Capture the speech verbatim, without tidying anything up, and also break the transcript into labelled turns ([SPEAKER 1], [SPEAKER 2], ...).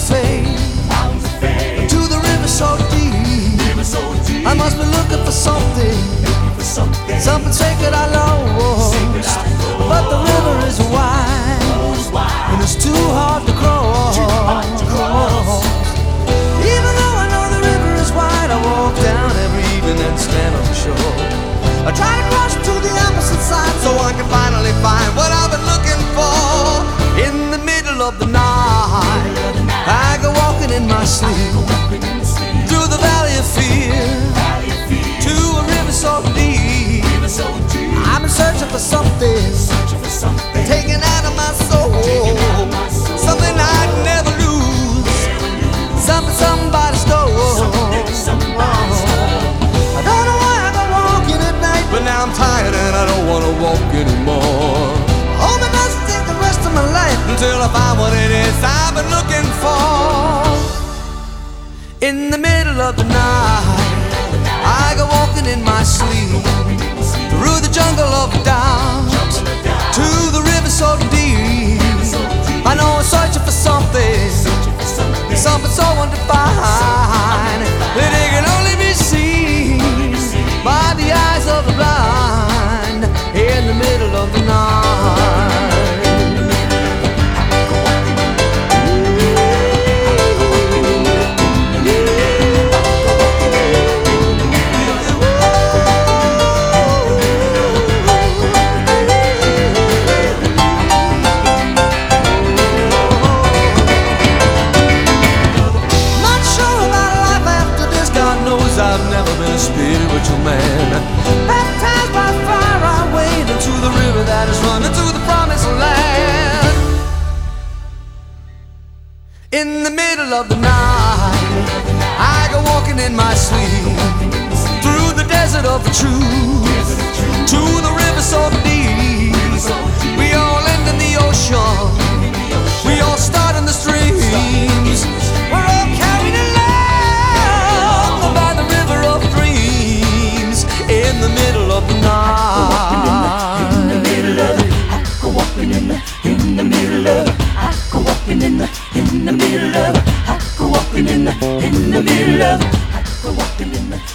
[SPEAKER 1] fame, to the river so deep. I must be looking for something, something sacred I lost. But the river is wide, and it's too hard to cross. Even though I know the river is wide, I walk down every evening and stand on the shore. I try to cross to the opposite side so I can finally find what I've been looking for. In the middle of the night, I go walking in my sleep, through the valley of fear, to a river so deep. I've been searching for something, taken out of my soul, something I'd never lose, something somebody stole. I don't know why I go walking at night, but now I'm tired and I don't wanna walk anymore. Hope it doesn't take the rest of my life until I find what it is I've been looking for. In the middle of the night, I go walking in my sleep, through the jungle of doubt, to the river so deep. I know I'm searching for something, something so undefined, that it can only be seen by the eyes of the blind. In the middle of the night, I've never been a spiritual man, baptized by fire I wade into the river that is running to the promised land. In the middle of the night, I go walking in my sleep, through the desert of the truth, to the river so deep. We all end in the ocean, we all start in the streams. We're all carried along by the river of dreams. In the middle of the night, in the middle of it, I go walking in the, in the middle of it, I go walking in the, in the middle of it, I go walking in the, in the middle of it, I go walking in the